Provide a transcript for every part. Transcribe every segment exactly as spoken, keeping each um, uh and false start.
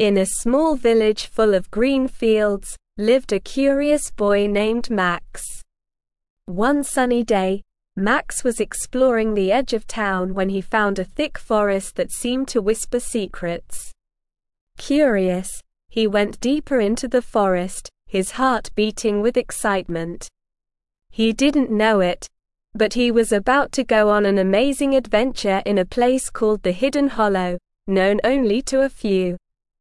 In a small village full of green fields, lived a curious boy named Max. One sunny day, Max was exploring the edge of town when he found a thick forest that seemed to whisper secrets. Curious, he went deeper into the forest, his heart beating with excitement. He didn't know it, but he was about to go on an amazing adventure in a place called the Hidden Hollow, known only to a few.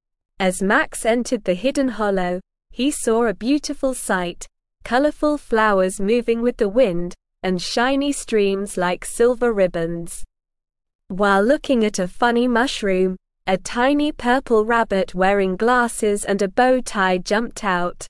As Max entered the Hidden Hollow, he saw a beautiful sight, colorful flowers moving with the wind, and shiny streams like silver ribbons. While looking at a funny mushroom, a tiny purple rabbit wearing glasses and a bow tie jumped out.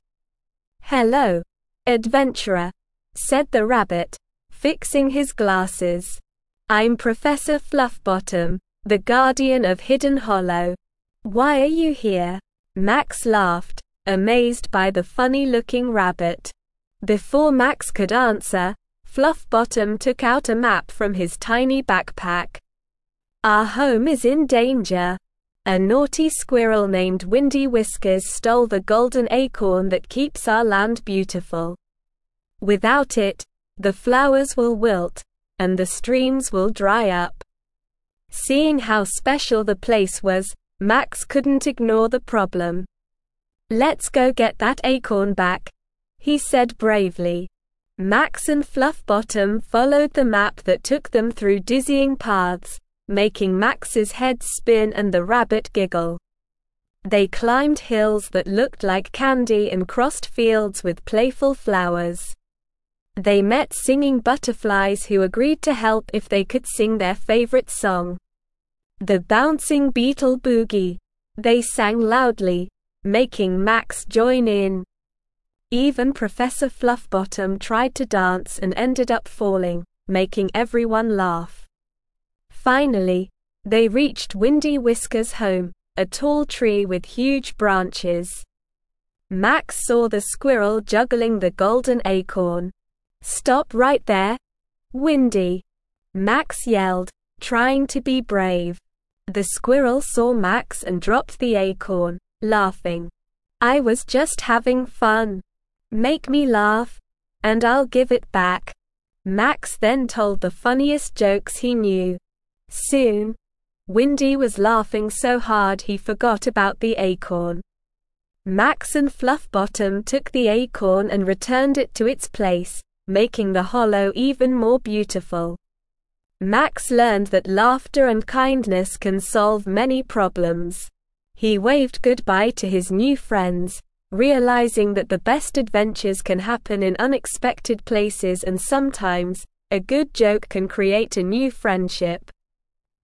"Hello, adventurer," said the rabbit, fixing his glasses. "I'm Professor Fluffbottom, the guardian of Hidden Hollow. Why are you here?" Max laughed, amazed by the funny-looking rabbit. Before Max could answer, Fluffbottom took out a map from his tiny backpack. "Our home is in danger. A naughty squirrel named Windy Whiskers stole the golden acorn that keeps our land beautiful. Without it, the flowers will wilt, and the streams will dry up." Seeing how special the place was, Max couldn't ignore the problem. "Let's go get that acorn back," he said bravely. Max and Fluffbottom followed the map that took them through dizzying paths, making Max's head spin and the rabbit giggle. They climbed hills that looked like candy and crossed fields with playful flowers. They met singing butterflies who agreed to help if they could sing their favorite song, the Bouncing Beetle Boogie. They sang loudly, making Max join in. Even Professor Fluffbottom tried to dance and ended up falling, making everyone laugh. Finally, they reached Windy Whiskers' home, a tall tree with huge branches. Max saw the squirrel juggling the golden acorn. "Stop right there, Windy!" Max yelled, trying to be brave. The squirrel saw Max and dropped the acorn, laughing. "I was just having fun. Make me laugh, and I'll give it back." Max then told the funniest jokes he knew. Soon, Windy was laughing so hard he forgot about the acorn. Max and Fluffbottom took the acorn and returned it to its place, making the hollow even more beautiful. Max learned that laughter and kindness can solve many problems. He waved goodbye to his new friends, realizing that the best adventures can happen in unexpected places, and sometimes, a good joke can create a new friendship.